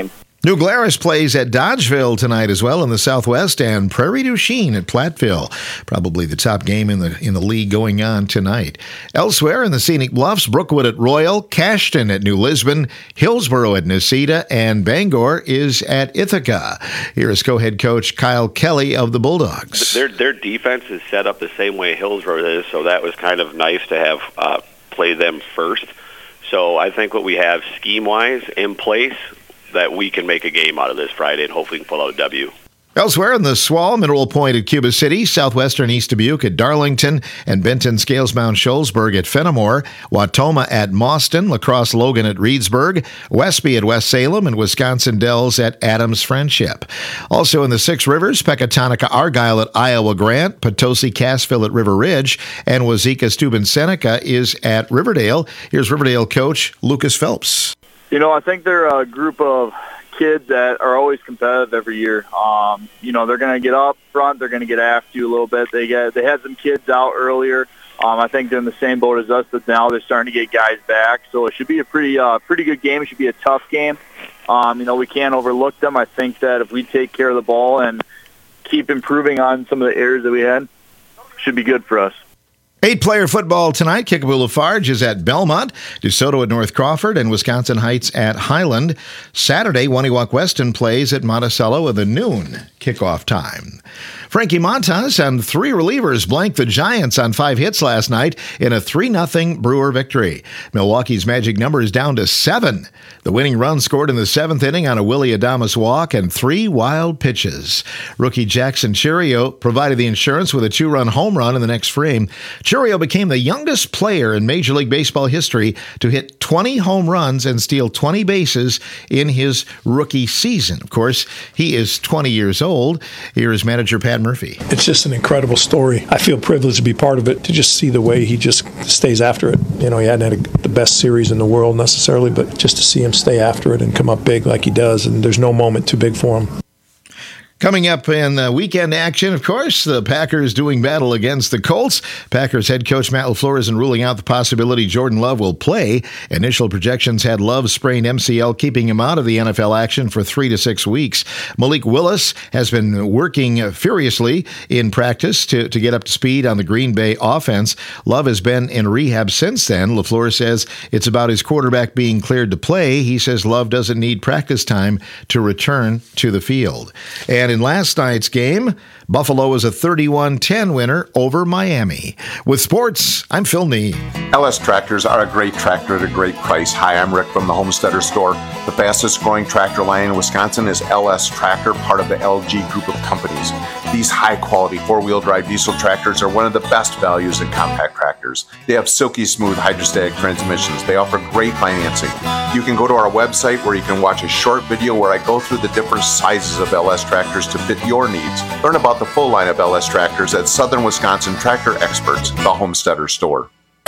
New Glarus plays at Dodgeville tonight as well in the Southwest, and Prairie du Chien at Platteville. Probably the top game in the in the league going on tonight. Elsewhere in the Scenic Bluffs, Brookwood at Royal, Cashton at New Lisbon, Hillsboro at Necedah, and Bangor is at Ithaca. Here is co-head coach Kyle Kelly of the Bulldogs. Their their defense is set up the same way Hillsboro is, so that was kind of nice to have uh, play them first. So I think what we have scheme-wise in place, that we can make a game out of this Friday and hopefully can pull out a W. Elsewhere in the S W A L, Mineral Point at Cuba City, Southwestern East Dubuque at Darlington, and Benton Scalesbound Shullsburg at Fenimore, Watoma at Mauston, La Crosse Logan at Reedsburg, Westby at West Salem, and Wisconsin Dells at Adams Friendship. Also in the Six Rivers, Pecatonica Argyle at Iowa Grant, Potosi Cassville at River Ridge, and Wazeeka Steuben Seneca is at Riverdale. Here's Riverdale coach Lucas Phelps. You know, I think they're a group of kids that are always competitive every year. Um, you know, they're going to get up front. They're going to get after you a little bit. They get they had some kids out earlier. Um, I think they're in the same boat as us, but now they're starting to get guys back. So it should be a pretty uh, pretty good game. It should be a tough game. Um, you know, we can't overlook them. I think that if we take care of the ball and keep improving on some of the errors that we had, it should be good for us. Eight-player football tonight. Kickapoo Lafarge is at Belmont, DeSoto at North Crawford, and Wisconsin Heights at Highland. Saturday, Waniwak Weston plays at Monticello with a noon kickoff time. Frankie Montas and three relievers blanked the Giants on five hits last night in a three nothing Brewer victory. Milwaukee's magic number is down to seven. The winning run scored in the seventh inning on a Willie Adames walk and three wild pitches. Rookie Jackson Churio provided the insurance with a two-run home run in the next frame. Churio became the youngest player in Major League Baseball history to hit twenty home runs and steal twenty bases in his rookie season. Of course, he is twenty years old. Here is manager Pat Murphy. It's just an incredible story. I feel privileged to be part of it, to just see the way he just stays after it. You know, he hadn't had a, the best series in the world necessarily, but just to see him stay after it and come up big like he does, and there's no moment too big for him. Coming up in uh, weekend action, of course, the Packers doing battle against the Colts. Packers head coach Matt LaFleur isn't ruling out the possibility Jordan Love will play. Initial projections had Love sprained M C L, keeping him out of the N F L action for three to six weeks. Malik Willis has been working furiously in practice to, to get up to speed on the Green Bay offense. Love has been in rehab since then. LaFleur says it's about his quarterback being cleared to play. He says Love doesn't need practice time to return to the field. And in last night's game, Buffalo was a thirty-one ten winner over Miami. With sports, I'm Phil Nee. L S Tractors are a great tractor at a great price. Hi, I'm Rick from the Homesteader Store. The fastest growing tractor line in Wisconsin is L S Tractor, part of the L G group of companies. These high-quality four-wheel drive diesel tractors are one of the best values in compact tractors. They have silky smooth hydrostatic transmissions. They offer great financing. You can go to our website where you can watch a short video where I go through the different sizes of L S Tractors to fit your needs. Learn about the full line of L S Tractors at Southern Wisconsin Tractor Experts, the Homesteader Store.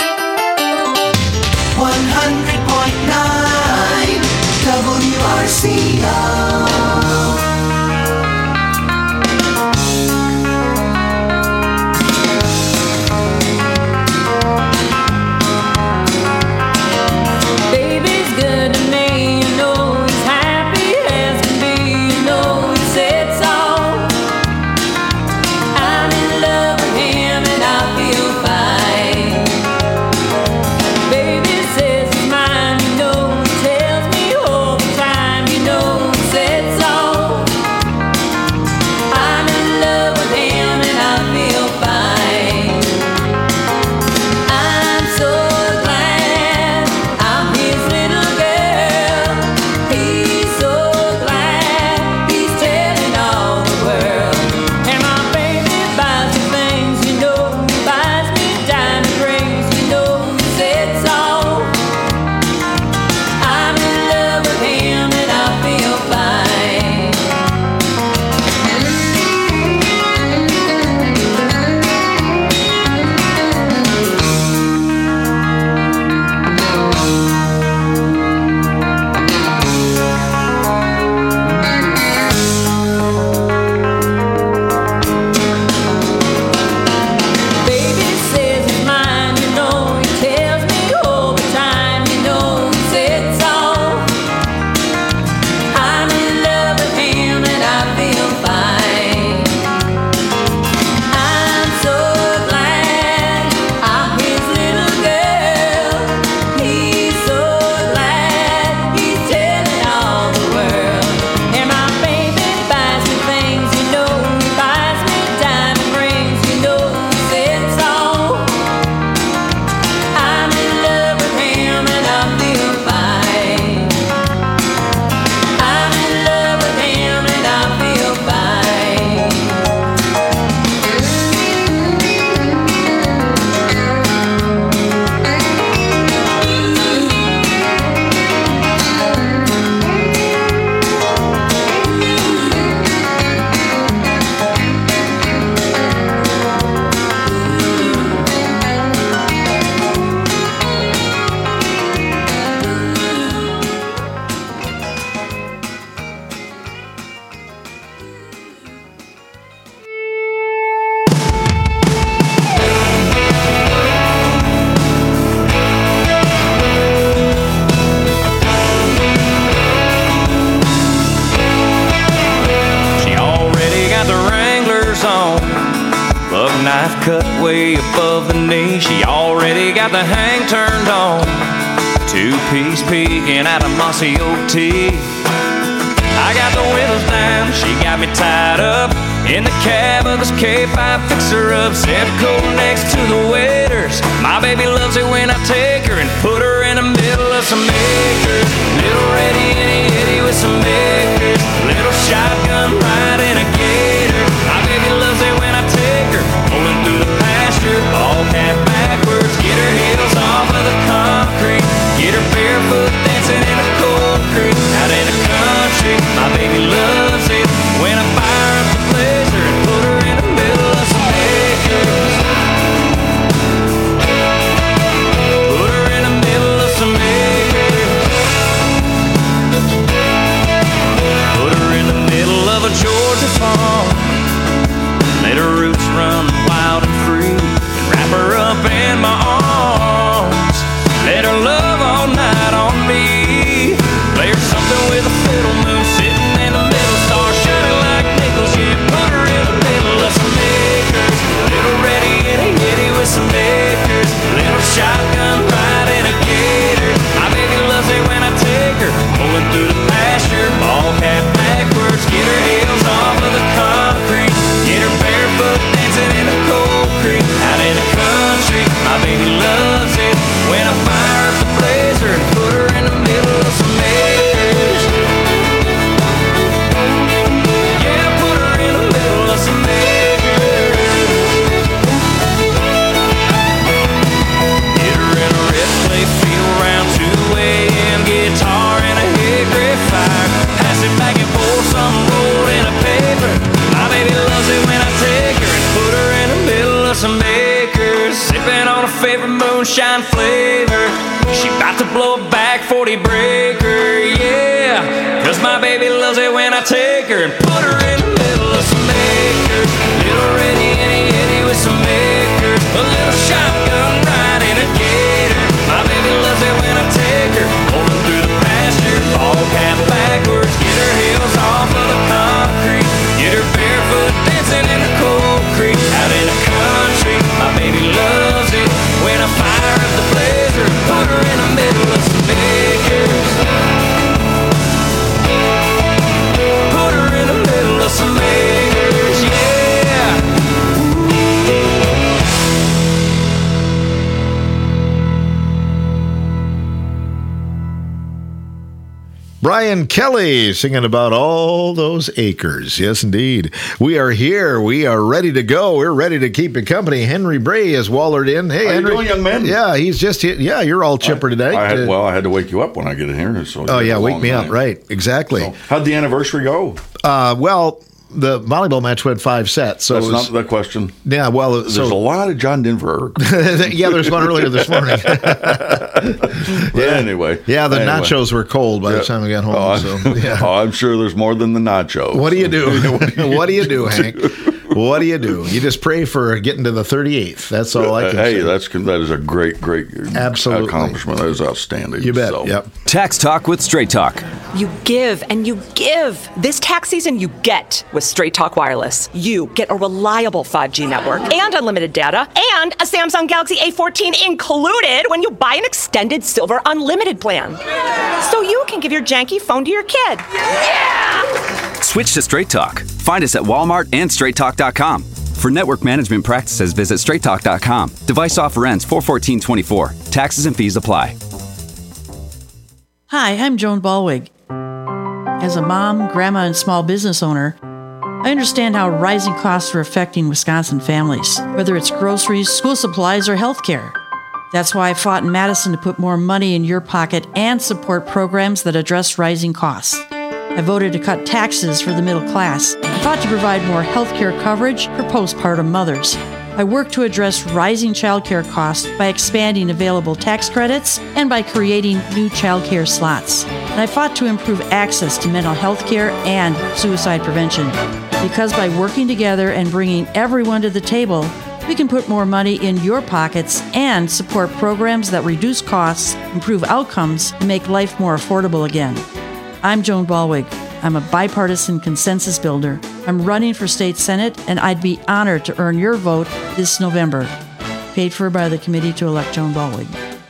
one hundred point nine W R C O. Says cut way above the knee. She already got the hang turned on. Two-piece peeking out of mossy oak tea. I got the windows down, she got me tied up in the cab of this K five fixer-up. Set coat next to the waiters. My baby loves it when I take her and put her in the middle of some acres. Little ready itty itty with some acres. Little shotgun riding a gator. My baby loves it when I take her pulling through the pasture, ball cap backwards. Get her heels off of the concrete. Get her barefoot dancing in the cold creek. Out in the country, my baby loves it when I fire up the blazer and put her in the middle of some acres. Put her in the middle of some acres. Put her in the middle of a Georgia farm. Let her roots run wild and free, and wrap her up in my arms. Let her love all night on me. Play her something with a fiddle, moon sitting in the middle, stars shining like nickels. Yeah, put her in the middle of some acres. Little ready itty itty with some acres. Little shotgun riding a gator. My baby loves it when I take her pulling through the pasture, ball cap backwards. Get her heels off of the concrete. Get her barefoot dancing in the cold creek. Out in the country, my baby loves it when I fire up the blazer and put her in the middle of some acres. Yeah, put her in the middle of some acres. Get her in a red clay field around two a.m. Guitar and a hickory fire. Pass it back and forth, some rolled in a paper. My baby loves it when I take her and put her in the middle of some acres. Sipping on a favorite moonshine flavor. She about to blow a back forty breaker, yeah. Cause my baby loves it when I take her and put her in the middle of some acres. Little ready itty itty with some acres. A little shotgun riding a gator. My baby loves it when I take her pulling through the pasture, ball cap backwards. Get her heels off of the concrete. Get her barefoot dancing in the cold creek. Out in the country, my baby loves it when I fire up the blazer and put her in the middle of some acres. Put her in the middle of some acres, yeah. Brian Kelly singing about all those acres. Yes, indeed. We are here. We are ready to go. We're ready to keep you company. Henry Bray has wallered in. Hey, How Henry. you doing, young man? Yeah, he's just hit. Yeah, you're all chipper today. I had, Uh, well, I had to wake you up when I get in here. So oh, it's yeah, a wake long me night. up. Right, exactly. So, how'd the anniversary go? Uh, well, the volleyball match went five sets. So That's it was, not the question. Yeah, well, There's so, a lot of John Denver. yeah, there's one earlier this morning. yeah. Anyway. Yeah, the anyway. nachos were cold by Yeah. the time we got home. Oh, so, I'm, yeah. oh, I'm sure there's more than the nachos. What do you do? what do you do, Hank? What do you do? You just pray for getting to the thirty-eighth. That's all I can hey, say. that's that is a great, great Absolutely. accomplishment. That is outstanding. You bet. So. Yep. Tax Talk with Straight Talk. You give and you give. This tax season, you get with Straight Talk Wireless. You get a reliable five G network and unlimited data and a Samsung Galaxy A fourteen included when you buy an extended Silver Unlimited plan. So you can give your janky phone to your kid. Yeah! Switch to Straight Talk. Find us at Walmart and straight talk dot com. For network management practices, visit straight talk dot com. Device offer ends four fourteen twenty-four. Taxes and fees apply. Hi, I'm Joan Ballwig. As a mom, grandma, and small business owner, I understand how rising costs are affecting Wisconsin families, whether it's groceries, school supplies, or healthcare. That's why I fought in Madison to put more money in your pocket and support programs that address rising costs. I voted to cut taxes for the middle class. I fought to provide more healthcare coverage for postpartum mothers. I worked to address rising childcare costs by expanding available tax credits and by creating new childcare slots. And I fought to improve access to mental health care and suicide prevention. Because by working together and bringing everyone to the table, we can put more money in your pockets and support programs that reduce costs, improve outcomes, and make life more affordable again. I'm Joan Ballwig. I'm a bipartisan consensus builder. I'm running for state senate, and I'd be honored to earn your vote this November. Paid for by the Committee to Elect Joan Ballwig.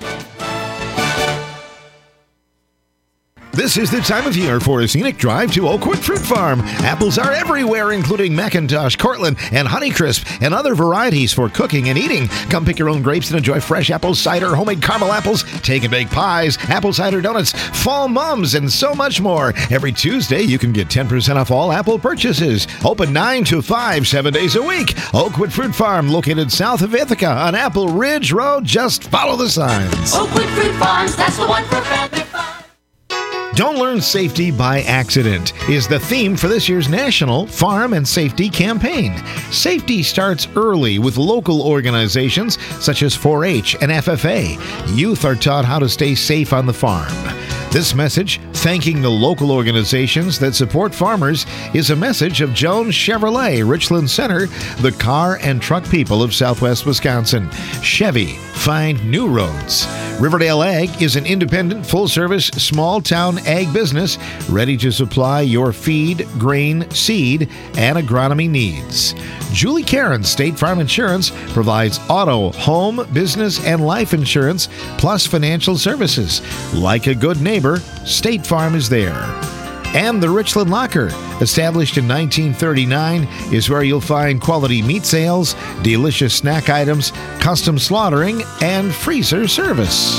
This is the time of year for a scenic drive to Oakwood Fruit Farm. Apples are everywhere, including McIntosh, Cortland, and Honeycrisp, and other varieties for cooking and eating. Come pick your own grapes and enjoy fresh apple cider, homemade caramel apples, take and bake pies, apple cider donuts, fall mums, and so much more. Every Tuesday, you can get ten percent off all apple purchases. Open nine to five, seven days a week. Oakwood Fruit Farm, located south of Ithaca on Apple Ridge Road. Just follow the signs. Oakwood Fruit Farms, that's the one for family fun. Don't learn safety by accident is the theme for this year's National Farm and Safety Campaign. Safety starts early with local organizations such as four H and F F A. Youth are taught how to stay safe on the farm. This message, thanking the local organizations that support farmers, is a message of Jones Chevrolet, Richland Center, the car and truck people of Southwest Wisconsin. Chevy, find new roads. Riverdale Ag is an independent, full-service, small-town ag business ready to supply your feed, grain, seed, and agronomy needs. Julie Karen State Farm Insurance provides auto, home, business, and life insurance, plus financial services. Like a good neighbor, State Farm is there. And the Richland Locker, established in nineteen thirty-nine, is where you'll find quality meat sales, delicious snack items, custom slaughtering, and freezer service.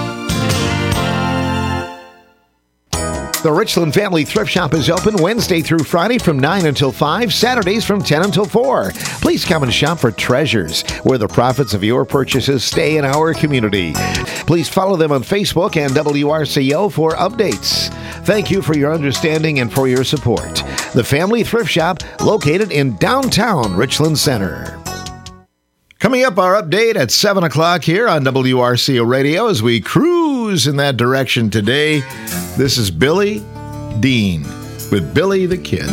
The Richland Family Thrift Shop is open Wednesday through Friday from nine until five, Saturdays from ten until four. Please come and shop for treasures, where the profits of your purchases stay in our community. Please follow them on Facebook and W R C O for updates. Thank you for your understanding and for your support. The Family Thrift Shop, located in downtown Richland Center. Coming up, our update at seven o'clock here on W R C O Radio as we cruise in that direction today. This is Billy Dean with Billy the Kid.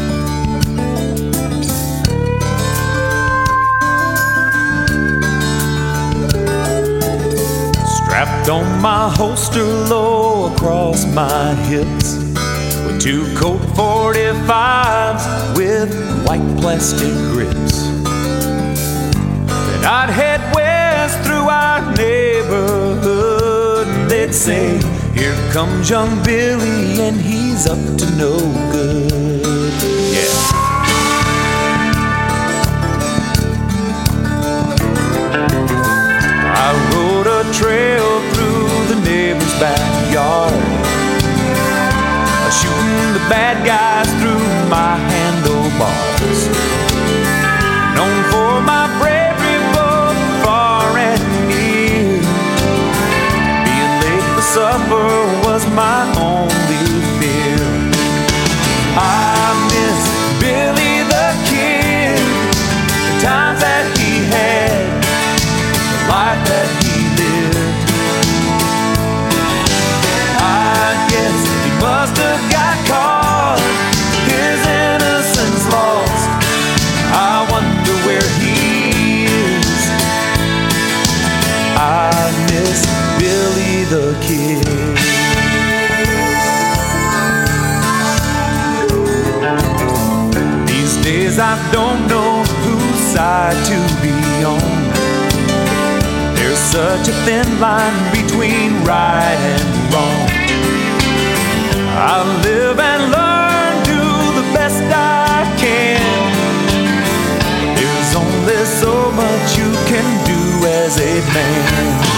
Strapped on my holster low across my hips, with two Colt forty-fives with white plastic grips. Then I'd head west through our neighborhood, and they'd say, "Here comes young Billy, and he's up to no good." Yeah. I rode a trail through the neighbor's backyard, shooting the bad guys through my handlebars. Known for my bravery both far and near, being late for supper was my only fear. I miss Billy the Kid, the times that he had, the life that he lived. I guess he must have got caught, his innocence lost. I wonder where he is. I miss Billy the Kid. These days I don't know whose side to be on. There's such a thin line between right and wrong. I live and learn, do the best I can. There's only so much you can do as a man.